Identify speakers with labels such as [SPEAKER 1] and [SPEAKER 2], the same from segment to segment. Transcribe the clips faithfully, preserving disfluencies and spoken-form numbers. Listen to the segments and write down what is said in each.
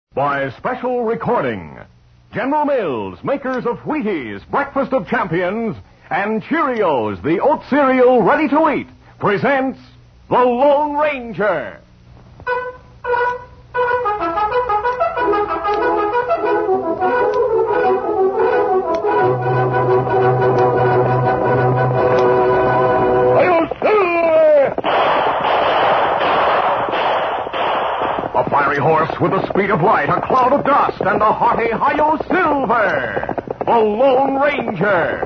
[SPEAKER 1] By special recording, General Mills, makers of Wheaties, Breakfast of Champions, and Cheerios, the oat cereal ready to eat, presents The Lone Ranger. A fiery horse with the speed of light, a cloud of dust, and a hearty Hi-Yo Silver, the Lone Ranger.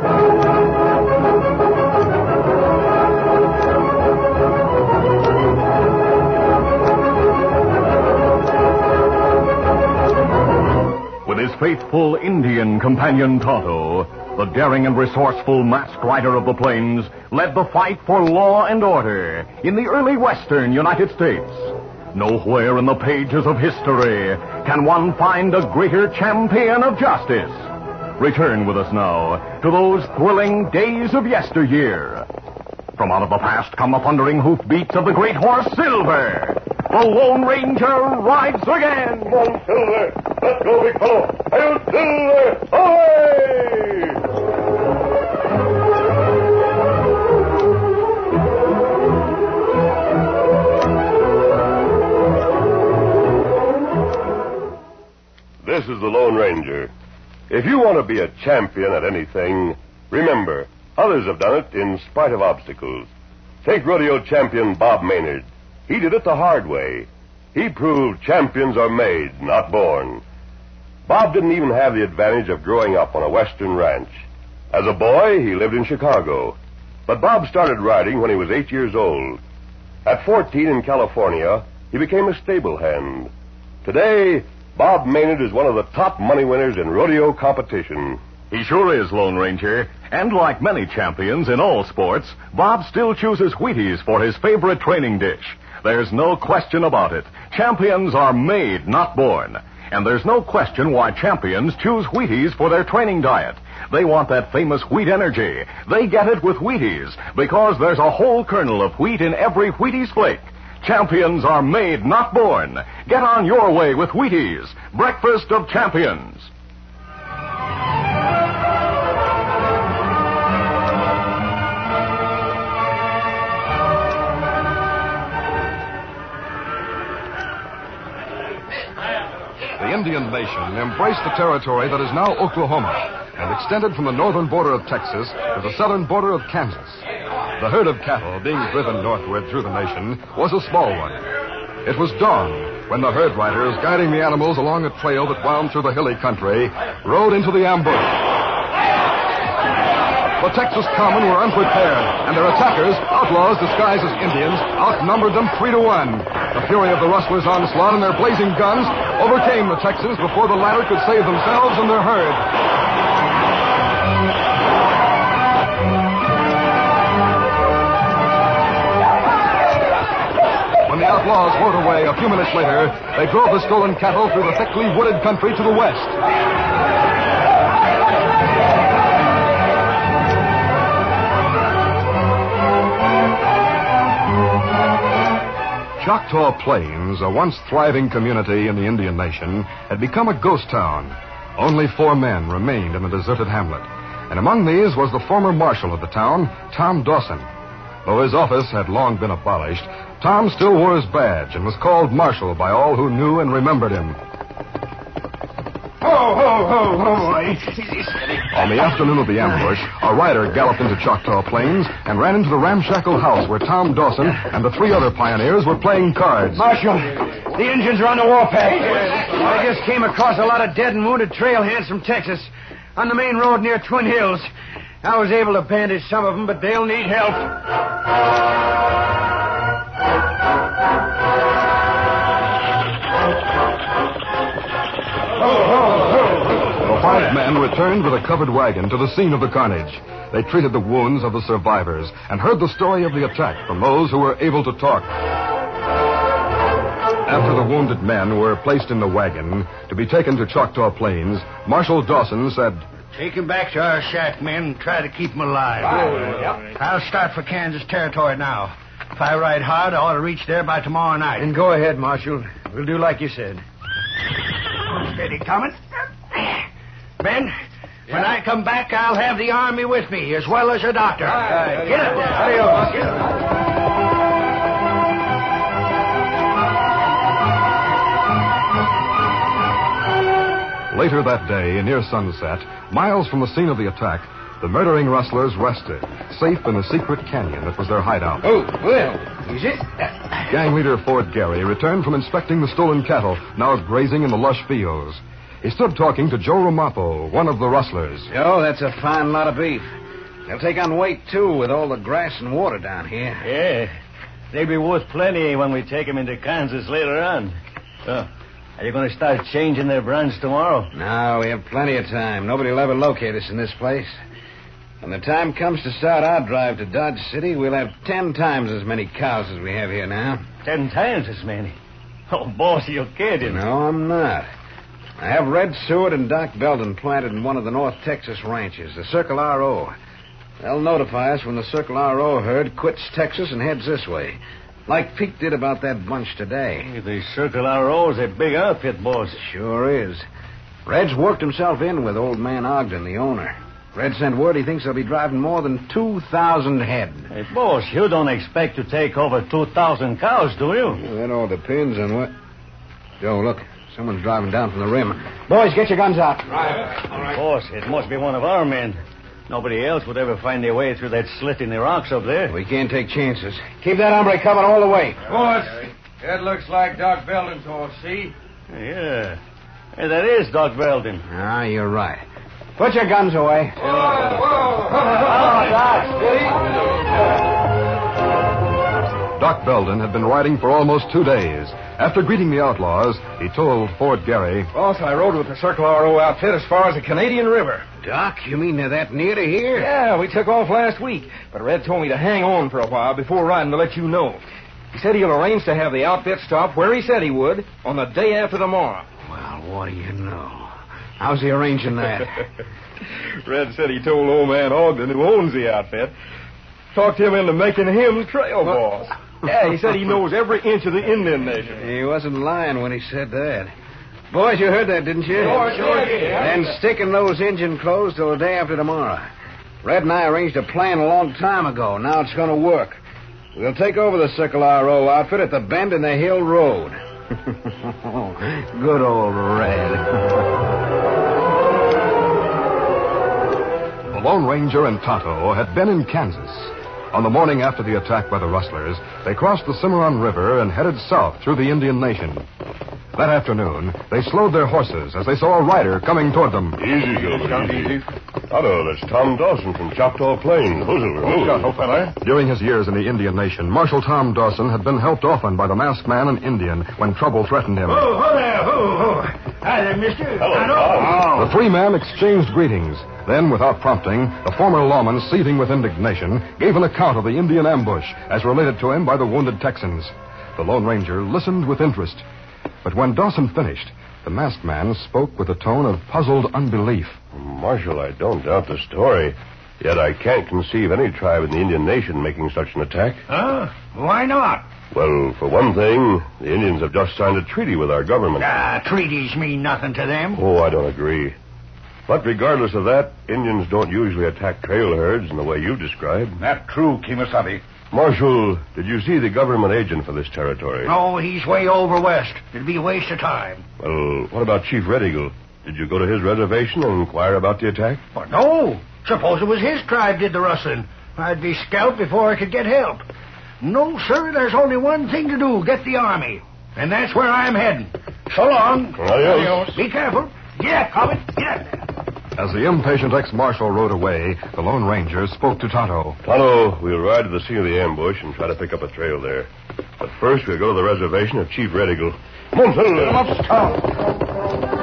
[SPEAKER 1] With his faithful Indian companion Tonto, the daring and resourceful masked rider of the plains led the fight for law and order in the early western United States. Nowhere in the pages of history can one find a greater champion of justice. Return with us now to those thrilling days of yesteryear. From out of the past come the thundering hoofbeats of the great horse Silver. The Lone Ranger rides again.
[SPEAKER 2] Come on, Silver. Let's go, big fellow. Hail, Silver! Away! This is the Lone Ranger. If you want to be a champion at anything, remember, others have done it in spite of obstacles. Take rodeo champion Bob Maynard. He did it the hard way. He proved champions are made, not born. Bob didn't even have the advantage of growing up on a western ranch. As a boy, he lived in Chicago. But Bob started riding when he was eight years old. At fourteen in California, he became a stable hand. Today, Bob Maynard is one of the top money winners in rodeo competition.
[SPEAKER 1] He sure is, Lone Ranger. And like many champions in all sports, Bob still chooses Wheaties for his favorite training dish. There's no question about it. Champions are made, not born. And there's no question why champions choose Wheaties for their training diet. They want that famous wheat energy. They get it with Wheaties because there's a whole kernel of wheat in every Wheaties flake. Champions are made, not born. Get on your way with Wheaties, Breakfast of Champions.
[SPEAKER 3] The Indian nation embraced the territory that is now Oklahoma and extended from the northern border of Texas to the southern border of Kansas. The herd of cattle being driven northward through the nation was a small one. It was dawn when the herd riders, guiding the animals along a trail that wound through the hilly country, rode into the ambush. The Texas Common were unprepared, and their attackers, outlaws disguised as Indians, outnumbered them three to one. The fury of the rustlers' onslaught and their blazing guns overcame the Texans before the latter could save themselves and their herd. When the outlaws rode away a few minutes later, they drove the stolen cattle through the thickly wooded country to the west. Choctaw Plains, a once thriving community in the Indian Nation, had become a ghost town. Only four men remained in the deserted hamlet, and among these was the former marshal of the town, Tom Dawson. Though his office had long been abolished, Tom still wore his badge and was called Marshal by all who knew and remembered him.
[SPEAKER 4] Ho, ho, ho, ho.
[SPEAKER 3] On the afternoon of the ambush, a rider galloped into Choctaw Plains and ran into the ramshackle house where Tom Dawson and the three other pioneers were playing cards.
[SPEAKER 4] Marshal, the Indians are on the warpath. I just came across a lot of dead and wounded trail hands from Texas on the main road near Twin Hills. I was able to bandage some of them, but they'll need help.
[SPEAKER 3] The five men returned with a covered wagon to the scene of the carnage. They treated the wounds of the survivors and heard the story of the attack from those who were able to talk. After the wounded men were placed in the wagon to be taken to Choctaw Plains, Marshal Dawson said,
[SPEAKER 4] Take him back to our shack, men, and try to keep him alive.
[SPEAKER 2] Right. Yep.
[SPEAKER 4] I'll start for Kansas Territory now. If I ride hard, I ought to reach there by tomorrow night.
[SPEAKER 5] Then go ahead, Marshal. We'll do like you said.
[SPEAKER 4] Steady coming. Ben, when I come back, I'll have the army with me, as well as a doctor.
[SPEAKER 5] Right.
[SPEAKER 4] Get up.
[SPEAKER 5] Adios.
[SPEAKER 4] Get up.
[SPEAKER 3] Later that day, near sunset, miles from the scene of the attack, the murdering rustlers rested, safe in a secret canyon that was their hideout.
[SPEAKER 4] Oh, well, is it?
[SPEAKER 3] Gang leader Ford Gary returned from inspecting the stolen cattle, now grazing in the lush fields. He stood talking to Joe Ramapo, one of the rustlers.
[SPEAKER 4] Joe, that's a fine lot of beef. They'll take on weight, too, with all the grass and water down here.
[SPEAKER 6] Yeah. They'll be worth plenty when we take them into Kansas later on. So, are you going to start changing their brands tomorrow?
[SPEAKER 4] No, we have plenty of time. Nobody will ever locate us in this place. When the time comes to start our drive to Dodge City, we'll have ten times as many cows as we have here now.
[SPEAKER 6] Ten times as many? Oh, boss, you're kidding.
[SPEAKER 4] No, I'm not. I have Red Seward and Doc Belden planted in one of the North Texas ranches, the Circle R O. They'll notify us when the Circle R O herd quits Texas and heads this way, like Pete did about that bunch today.
[SPEAKER 6] The Circle R O's a big outfit, boss.
[SPEAKER 4] Sure is. Red's worked himself in with old man Ogden, the owner. Red sent word he thinks they'll be driving more than two thousand head.
[SPEAKER 6] Hey, boss, you don't expect to take over two thousand cows, do you?
[SPEAKER 4] Well, that all depends on what... Joe, look. Someone's driving down from the rim. Boys, get your guns out.
[SPEAKER 5] Right. All right.
[SPEAKER 6] Boss, it must be one of our men. Nobody else would ever find their way through that slit in the rocks up there.
[SPEAKER 4] We can't take chances. Keep that hombre covered all the way.
[SPEAKER 5] Boss, that looks like Doc Belden's horse, see?
[SPEAKER 6] Yeah. Hey, that is Doc Belden.
[SPEAKER 4] Ah, you're right. Put your guns away.
[SPEAKER 5] Whoa, whoa.
[SPEAKER 3] Doc Belden had been riding for almost two days. After greeting the outlaws, he told Ford Gary...
[SPEAKER 5] Boss, I rode with the Circle R O outfit as far as the Canadian River.
[SPEAKER 4] Doc, you mean they're that near to here?
[SPEAKER 5] Yeah, we took off last week, but Red told me to hang on for a while before riding to let you know. He said he'll arrange to have the outfit stop where he said he would on the day after tomorrow.
[SPEAKER 4] Well, what do you know? How's he arranging that?
[SPEAKER 5] Red said he told old man Ogden, who owns the outfit, talked him into making him trail boss. Yeah, he said he knows every inch of the Indian Nation.
[SPEAKER 4] He wasn't lying when he said that. Boys, you heard that, didn't you?
[SPEAKER 5] Sure, sure did.
[SPEAKER 4] Then stick in those engine clothes till the day after tomorrow. Red and I arranged a plan a long time ago. Now it's going to work. We'll take over the Circle R O outfit at the bend in the Hill Road. Good old Red.
[SPEAKER 3] The Lone Ranger and Tonto had been in Kansas. On the morning after the attack by the rustlers, they crossed the Cimarron River and headed south through the Indian Nation. That afternoon, they slowed their horses as they saw a rider coming toward them.
[SPEAKER 2] Easy, Gilbert, easy. Otto, that's Tom Dawson from Choctaw Plains. Who's it?
[SPEAKER 5] fella.
[SPEAKER 3] During his years in the Indian Nation, Marshal Tom Dawson had been helped often by the masked man and Indian when trouble threatened him.
[SPEAKER 4] Oh, ho there, ho, ho. Hi there, mister.
[SPEAKER 2] Hello,
[SPEAKER 4] Tonto.
[SPEAKER 2] Tom.
[SPEAKER 3] The three men exchanged greetings. Then, without prompting, the former lawman, seething with indignation, gave an account of the Indian ambush as related to him by the wounded Texans. The Lone Ranger listened with interest. But when Dawson finished, the masked man spoke with a tone of puzzled unbelief.
[SPEAKER 2] Marshal, I don't doubt the story. Yet I can't conceive any tribe in the Indian Nation making such an attack.
[SPEAKER 4] Huh? Why not?
[SPEAKER 2] Well, for one thing, the Indians have just signed a treaty with our government.
[SPEAKER 4] Ah, treaties mean nothing to them.
[SPEAKER 2] Oh, I don't agree. But regardless of that, Indians don't usually attack trail herds in the way you described.
[SPEAKER 5] Not true, Kimasabi.
[SPEAKER 2] Marshal, did you see the government agent for this territory?
[SPEAKER 4] No, he's way over west. It'd be a waste of time.
[SPEAKER 2] Well, what about Chief Red Eagle? Did you go to his reservation and inquire about the attack?
[SPEAKER 4] But no. Suppose it was his tribe did the rustling. I'd be scalped before I could get help. No, sir, there's only one thing to do, get the army. And that's where I'm heading. So long.
[SPEAKER 2] Adios.
[SPEAKER 4] Be careful. Get Cobbett. Get.
[SPEAKER 3] As the impatient ex-marshal rode away, the Lone Ranger spoke to Tonto.
[SPEAKER 2] Tonto, we'll ride to the scene of the ambush and try to pick up a trail there. But first, we'll go to the reservation of Chief Red Eagle. Come on, fellas.
[SPEAKER 5] Get him up, Tom.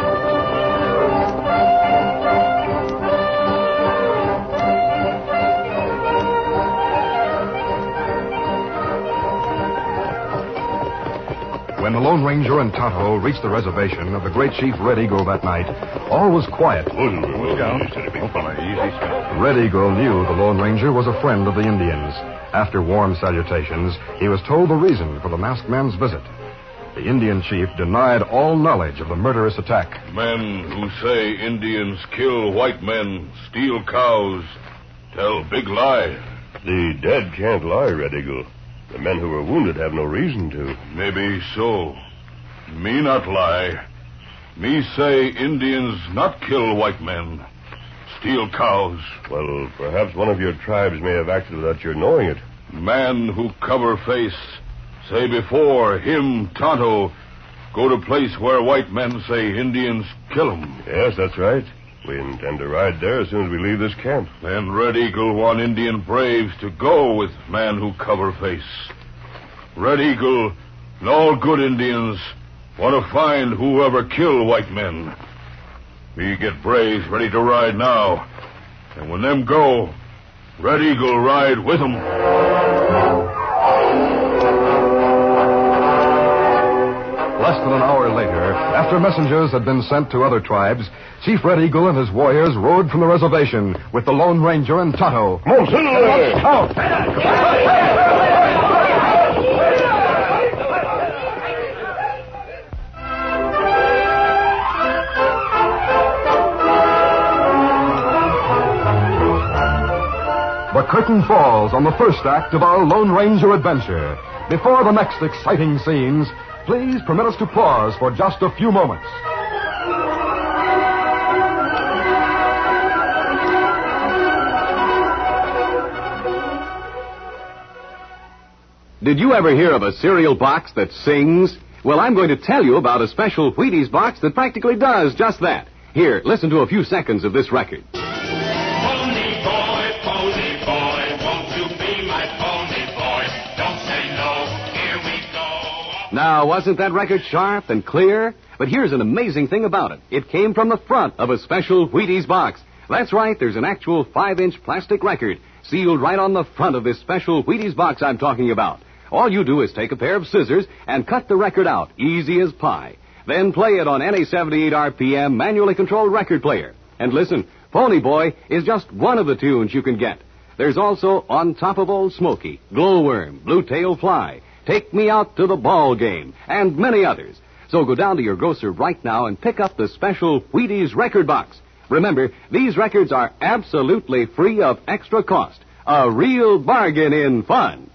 [SPEAKER 3] When the Lone Ranger and Tonto reached the reservation of the great Chief Red Eagle that night, all was quiet. Red Eagle knew the Lone Ranger was a friend of the Indians. After warm salutations, he was told the reason for the masked man's visit. The Indian chief denied all knowledge of the murderous attack.
[SPEAKER 7] Men who say Indians kill white men, steal cows, tell big lie.
[SPEAKER 2] The dead can't lie, Red Eagle. The men who were wounded have no reason to.
[SPEAKER 7] Maybe so. Me not lie. Me say Indians not kill white men, steal cows.
[SPEAKER 2] Well, perhaps one of your tribes may have acted without your knowing it.
[SPEAKER 7] Man who cover face, say before him, Tonto, go to place where white men say Indians kill 'em.
[SPEAKER 2] Yes, that's right. We intend to ride there as soon as we leave this camp.
[SPEAKER 7] Then Red Eagle want Indian braves to go with man who cover face. Red Eagle and all good Indians want to find whoever kill white men. Me get braves ready to ride now. And when them go, Red Eagle ride with 'em.
[SPEAKER 3] Less than an hour later, after messengers had been sent to other tribes, Chief Red Eagle and his warriors rode from the reservation with the Lone Ranger and Tonto. The curtain falls on the first act of our Lone Ranger adventure. Before the next exciting scenes, please permit us to pause for just a few moments.
[SPEAKER 8] Did you ever hear of a cereal box that sings? Well, I'm going to tell you about a special Wheaties box that practically does just that. Here, listen to a few seconds of this record.
[SPEAKER 9] Pony boy, pony boy, won't you be my pony boy? Don't say no, here we go.
[SPEAKER 8] Now, wasn't that record sharp and clear? But here's an amazing thing about it. It came from the front of a special Wheaties box. That's right, there's an actual five-inch plastic record sealed right on the front of this special Wheaties box I'm talking about. All you do is take a pair of scissors and cut the record out, easy as pie. Then play it on any seventy-eight R P M manually controlled record player. And listen, Pony Boy is just one of the tunes you can get. There's also On Top of Old Smoky, Glowworm, Blue Tail Fly, Take Me Out to the Ball Game, and many others. So go down to your grocer right now and pick up the special Wheaties record box. Remember, these records are absolutely free of extra cost. A real bargain in fun.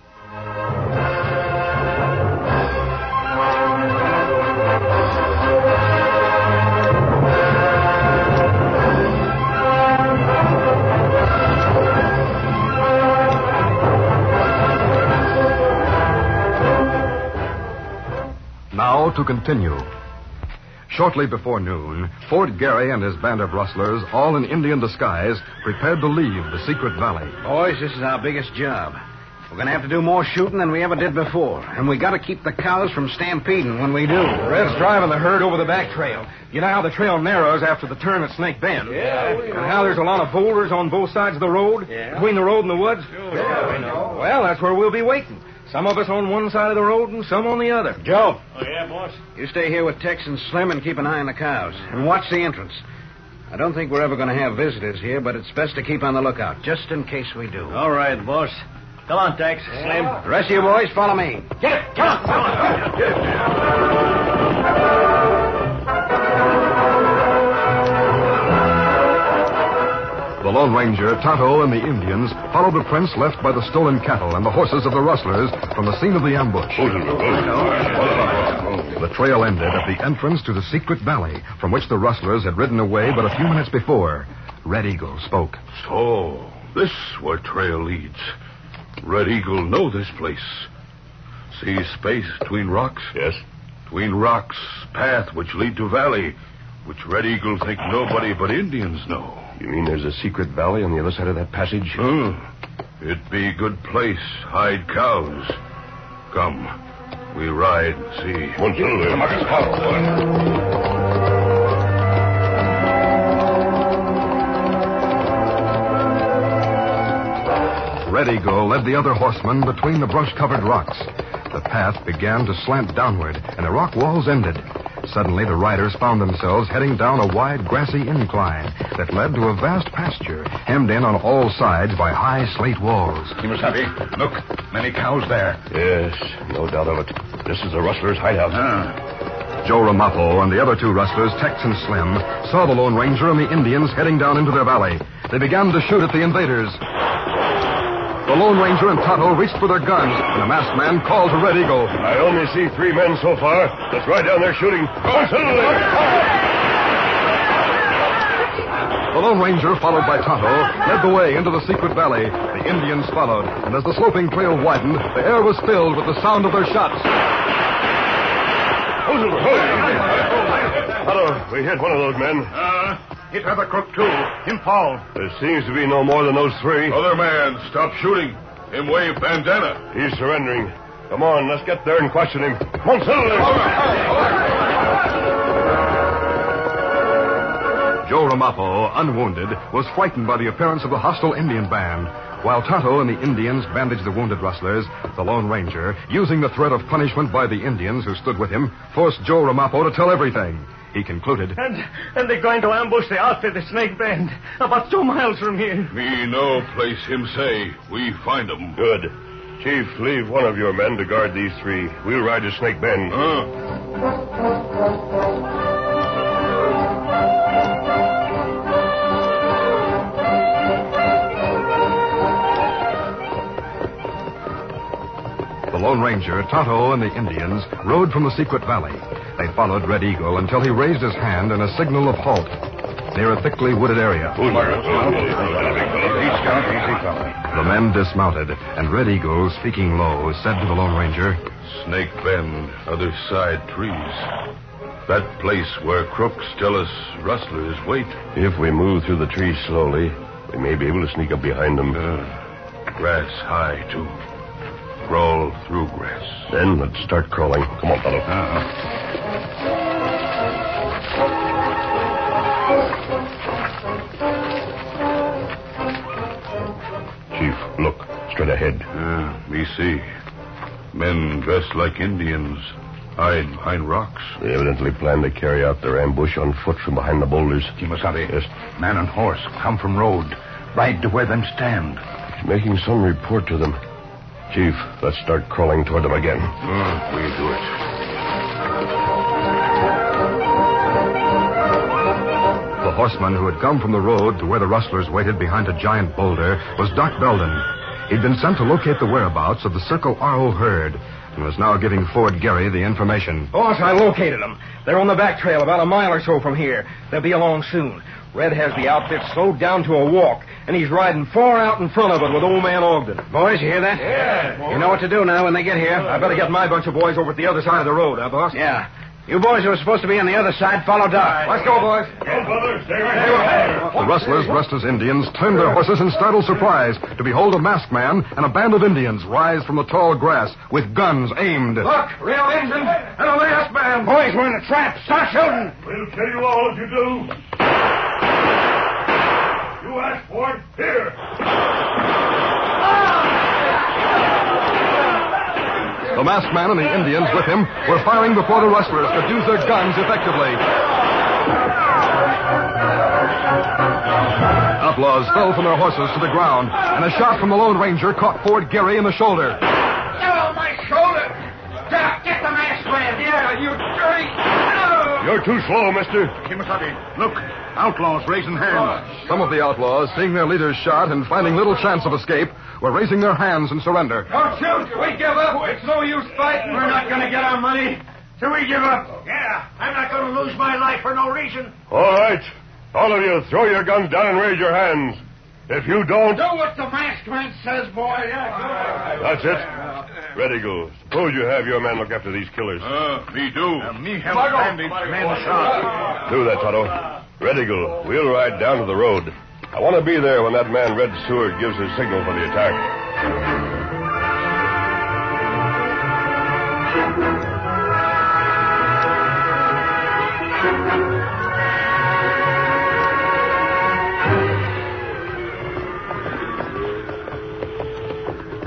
[SPEAKER 3] Now to continue. Shortly before noon, Fort Garry and his band of rustlers, all in Indian disguise, prepared to leave the secret valley.
[SPEAKER 4] Boys, this is our biggest job. We're going to have to do more shooting than we ever did before. And we got to keep the cows from stampeding when we do.
[SPEAKER 5] Red's driving the herd over the back trail. You know how the trail narrows after the turn at Snake Bend?
[SPEAKER 6] Yeah.
[SPEAKER 5] And how there's a lot of boulders on both sides of the road?
[SPEAKER 6] Yeah.
[SPEAKER 5] Between the road and the woods?
[SPEAKER 6] Yeah, we know.
[SPEAKER 5] Well, that's where we'll be waiting. Some of us on one side of the road and some on the other.
[SPEAKER 4] Joe.
[SPEAKER 6] Oh, yeah, boss?
[SPEAKER 4] You stay here with Tex and Slim and keep an eye on the cows. And watch the entrance. I don't think we're ever going to have visitors here, but it's best to keep on the lookout, just in case we do.
[SPEAKER 6] All right, boss. Come on, Tex. Slim.
[SPEAKER 4] The rest of you boys, follow me.
[SPEAKER 6] Get it! Come on! Come on! Get
[SPEAKER 3] The Lone Ranger, Tonto, and the Indians followed the prints left by the stolen cattle and the horses of the rustlers from the scene of the ambush. The trail ended at the entrance to the secret valley from which the rustlers had ridden away but a few minutes before. Red Eagle spoke.
[SPEAKER 7] So, this where trail leads. Red Eagle know this place. See space between rocks?
[SPEAKER 2] Yes.
[SPEAKER 7] Between rocks, path which lead to valley, which Red Eagle think nobody but Indians know.
[SPEAKER 2] You mean there's a secret valley on the other side of that passage?
[SPEAKER 7] Hmm. It be good place, hide cows. Come, we ride and see.
[SPEAKER 2] One,
[SPEAKER 3] Red Eagle led the other horsemen between the brush-covered rocks. The path began to slant downward, and the rock walls ended. Suddenly, the riders found themselves heading down a wide, grassy incline that led to a vast pasture, hemmed in on all sides by high slate walls.
[SPEAKER 7] Kimasabi, look, many cows there.
[SPEAKER 2] Yes, no doubt of it. This is the rustler's hideout.
[SPEAKER 7] Ah.
[SPEAKER 3] Joe Ramapo and the other two rustlers, Tex and Slim, saw the Lone Ranger and the Indians heading down into their valley. They began to shoot at the invaders. The Lone Ranger and Tonto reached for their guns, and the masked man called to Red Eagle.
[SPEAKER 2] I only see three men so far. Let's ride down there shooting.
[SPEAKER 3] The Lone Ranger, followed by Tonto, led the way into the secret valley. The Indians followed, and as the sloping trail widened, the air was filled with the sound of their shots.
[SPEAKER 2] Tonto, we hit one of those men.
[SPEAKER 7] Uh, hit other crook, too. Him fall.
[SPEAKER 2] There seems to be no more than those three.
[SPEAKER 7] Other man, stop shooting. Him wave bandana.
[SPEAKER 2] He's surrendering. Come on, let's get there and question him. Come on, Silver.
[SPEAKER 3] Joe Ramapo, unwounded, was frightened by the appearance of the hostile Indian band. While Tonto and the Indians bandaged the wounded rustlers, the Lone Ranger, using the threat of punishment by the Indians who stood with him, forced Joe Ramapo to tell everything. He concluded.
[SPEAKER 6] And and they're going to ambush the outfit at Snake Bend, about two miles from here.
[SPEAKER 7] Me no place him say. We find him.
[SPEAKER 2] Good. Chief, leave one of your men to guard these three. We'll ride to Snake Bend.
[SPEAKER 7] Uh.
[SPEAKER 3] The Lone Ranger, Tonto, and the Indians rode from the secret valley. They followed Red Eagle until he raised his hand in a signal of halt near a thickly wooded area.
[SPEAKER 7] The
[SPEAKER 3] men dismounted, and Red Eagle, speaking low, said to the Lone Ranger,
[SPEAKER 7] Snake Bend, other side trees. That place where crooks tell us rustlers wait.
[SPEAKER 2] If we move through the trees slowly, we may be able to sneak up behind them.
[SPEAKER 7] Uh, grass high, too. Crawl through grass.
[SPEAKER 2] Then let's start crawling. Come on, fellow.
[SPEAKER 7] Uh-huh.
[SPEAKER 2] Chief, look. Straight ahead.
[SPEAKER 7] Uh, me see. Men dressed like Indians hide behind rocks.
[SPEAKER 2] They evidently plan to carry out their ambush on foot from behind the boulders.
[SPEAKER 7] Kimasabi.
[SPEAKER 2] Yes.
[SPEAKER 7] Man and horse come from road. Ride to where them stand.
[SPEAKER 2] He's making some report to them. Chief, let's start crawling toward them again.
[SPEAKER 7] Uh, we do it.
[SPEAKER 3] The horseman who had come from the road to where the rustlers waited behind a giant boulder was Doc Belden. He'd been sent to locate the whereabouts of the Circle R O herd and was now giving Ford Gary the information.
[SPEAKER 5] Boss, I located them. They're on the back trail about a mile or so from here. They'll be along soon. Red has the outfit slowed down to a walk, and he's riding far out in front of it with old man Ogden.
[SPEAKER 4] Boys, you hear that?
[SPEAKER 5] Yeah.
[SPEAKER 4] You know what to do now when they get here.
[SPEAKER 5] I better get my bunch of boys over at the other side of the road, huh, boss?
[SPEAKER 4] Yeah. You boys who are supposed to be on the other side, follow Doc.
[SPEAKER 5] Let's go, boys.
[SPEAKER 2] Go, brother. Stay right here.
[SPEAKER 3] The rustlers, dressed as Indians, turned their horses in startled surprise to behold a masked man and a band of Indians rise from the tall grass with guns aimed.
[SPEAKER 5] Look, real engine and a masked man.
[SPEAKER 4] Boys, we're in a trap. Start shooting.
[SPEAKER 2] We'll kill you all if you do. You asked for it. Here.
[SPEAKER 3] The masked man and the Indians with him were firing before the rustlers could use their guns effectively. Outlaws fell from their horses to the ground, and a shot from the Lone Ranger caught Ford Gary in the shoulder.
[SPEAKER 5] Oh, my shoulder. Doc, get the masked man. Yeah, you dirty. Oh.
[SPEAKER 2] You're too slow, mister.
[SPEAKER 7] Kimasabi, look. Outlaws raising hands.
[SPEAKER 3] Some of the outlaws, seeing their leaders shot and finding little chance of escape, were raising their hands in surrender.
[SPEAKER 5] Don't shoot. We give up. It's no use fighting. We're not going to get our money. So we give up.
[SPEAKER 6] Yeah, I'm not going to lose my life for no reason.
[SPEAKER 2] All right. All of you, throw your guns down and raise your hands. If you don't...
[SPEAKER 5] Do what the masked man says, boy. Yeah,
[SPEAKER 2] That's it. Red Eagle, suppose you have your men look after these killers.
[SPEAKER 7] Uh, me do. Uh, me have
[SPEAKER 5] Margo.
[SPEAKER 7] bandaged men shot.
[SPEAKER 2] Do that, Tonto. Red Eagle, we'll ride down to the road. I want to be there when that man Red Seward gives his signal for the attack.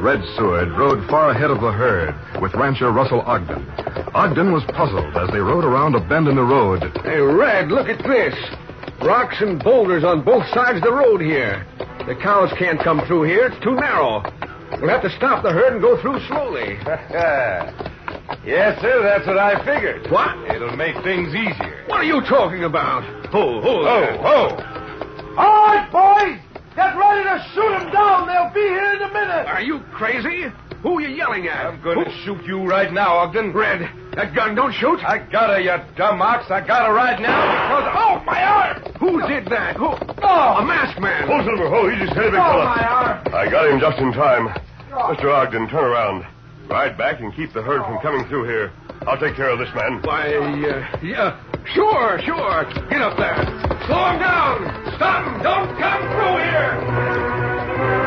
[SPEAKER 3] Red Seward rode far ahead of the herd with rancher Russell Ogden. Ogden was puzzled as they rode around a bend in the road.
[SPEAKER 4] Hey, Red, look at this. Rocks and boulders on both sides of the road here. The cows can't come through here. It's too narrow. We'll have to stop the herd and go through slowly.
[SPEAKER 5] Yes, sir, that's what I figured.
[SPEAKER 4] What?
[SPEAKER 5] It'll make things easier.
[SPEAKER 4] What are you talking about? Ho, ho,
[SPEAKER 5] Oh,
[SPEAKER 4] there.
[SPEAKER 5] oh.
[SPEAKER 10] All right, boys. Get ready to shoot them down. They'll be here in a minute.
[SPEAKER 4] Are you crazy? Who are you yelling at?
[SPEAKER 5] I'm going to shoot you right now, Ogden.
[SPEAKER 4] Red, that gun don't shoot.
[SPEAKER 5] I got her, you dumb ox. I got her right now because... Oh, my arm!
[SPEAKER 4] Who did that? Who?
[SPEAKER 10] Oh,
[SPEAKER 4] A masked man.
[SPEAKER 2] Oh, Silver, oh, he just hit a big
[SPEAKER 10] oh,
[SPEAKER 2] fella.
[SPEAKER 10] my arm.
[SPEAKER 2] I got him just in time. Mister Ogden, turn around. Ride back and keep the herd from coming through here. I'll take care of this man.
[SPEAKER 4] Why, uh, yeah, sure, sure. Get up there. Slow him down. Stop him. Don't come through here.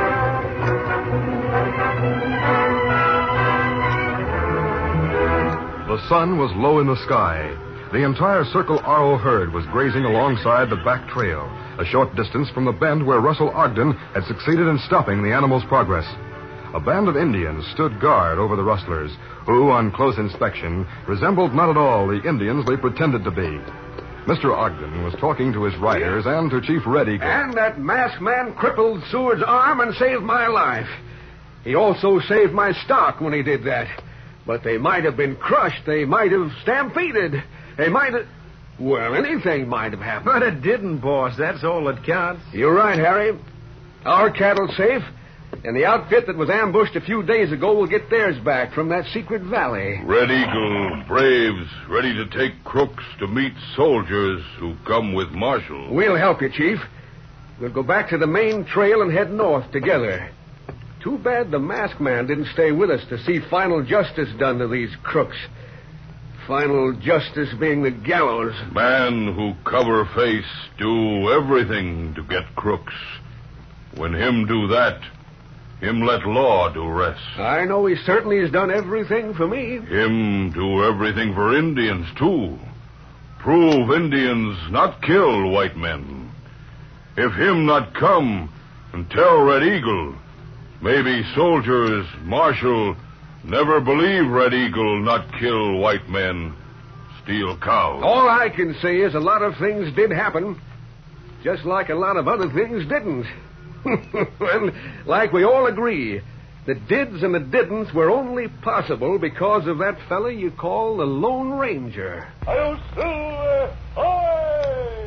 [SPEAKER 3] The sun was low in the sky. The entire Circle R O herd was grazing alongside the back trail, a short distance from the bend where Russell Ogden had succeeded in stopping the animal's progress. A band of Indians stood guard over the rustlers, who, on close inspection, resembled not at all the Indians they pretended to be. Mister Ogden was talking to his riders and to Chief Red Eagle.
[SPEAKER 4] And that masked man crippled Seward's arm and saved my life. He also saved my stock when he did that. But they might have been crushed. They might have stampeded. They might have... Well, anything might have happened.
[SPEAKER 5] But it didn't, boss. That's all that counts.
[SPEAKER 4] You're right, Harry. Our cattle's safe, and the outfit that was ambushed a few days ago will get theirs back from that secret valley.
[SPEAKER 7] Red Eagle, braves, ready to take crooks to meet soldiers who come with Marshall.
[SPEAKER 4] We'll help you, Chief. We'll go back to the main trail and head north together. Too bad the masked man didn't stay with us to see final justice done to these crooks. Final justice being the gallows.
[SPEAKER 7] Man who cover face do everything to get crooks. When him do that, him let law do rest.
[SPEAKER 4] I know he certainly has done everything for me.
[SPEAKER 7] Him do everything for Indians, too. Prove Indians not kill white men. If him not come and tell Red Eagle, maybe soldiers, Marshal, never believe Red Eagle not kill white men, steal cows.
[SPEAKER 4] All I can say is a lot of things did happen, just like a lot of other things didn't. And like we all agree, the dids and the didn'ts were only possible because of that fella you call the Lone Ranger.
[SPEAKER 2] Hi-yo, Silver! Hi!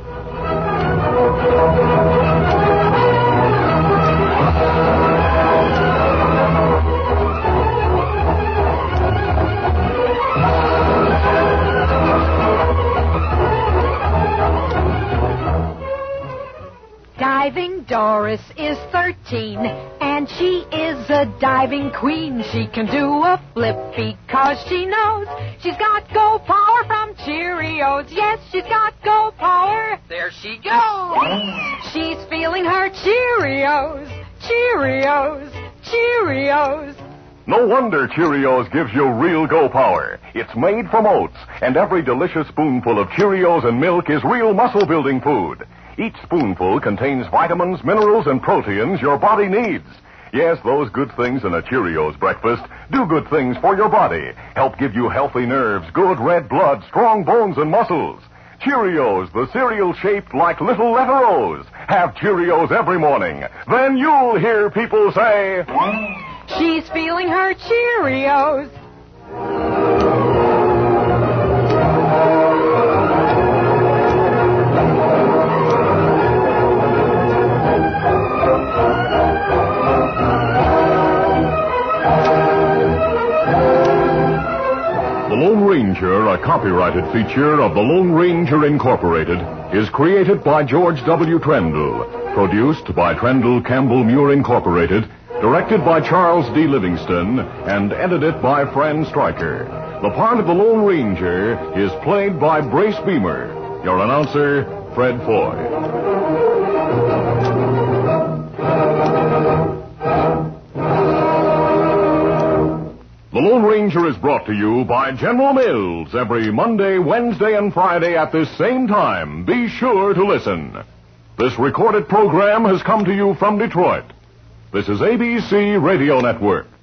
[SPEAKER 11] Diving Doris is thirteen, and she is a diving queen. She can do a flip because she knows she's got go power from Cheerios. Yes, she's got go power. There she goes. She's feeling her Cheerios, Cheerios, Cheerios.
[SPEAKER 1] No wonder Cheerios gives you real go power. It's made from oats, and every delicious spoonful of Cheerios and milk is real muscle-building food. Each spoonful contains vitamins, minerals, and proteins your body needs. Yes, those good things in a Cheerios breakfast do good things for your body. Help give you healthy nerves, good red blood, strong bones, and muscles. Cheerios, the cereal shaped like little letter O's. Have Cheerios every morning. Then you'll hear people say...
[SPEAKER 11] She's feeling her Cheerios.
[SPEAKER 1] The Lone Ranger, a copyrighted feature of the Lone Ranger Incorporated, is created by George W. Trendle, produced by Trendle Campbell Muir Incorporated, directed by Charles D. Livingston, and edited by Fran Stryker. The part of the Lone Ranger is played by Brace Beamer. Your announcer, Fred Foy. The Lone Ranger is brought to you by General Mills every Monday, Wednesday, and Friday at this same time. Be sure to listen. This recorded program has come to you from Detroit. This is A B C Radio Network.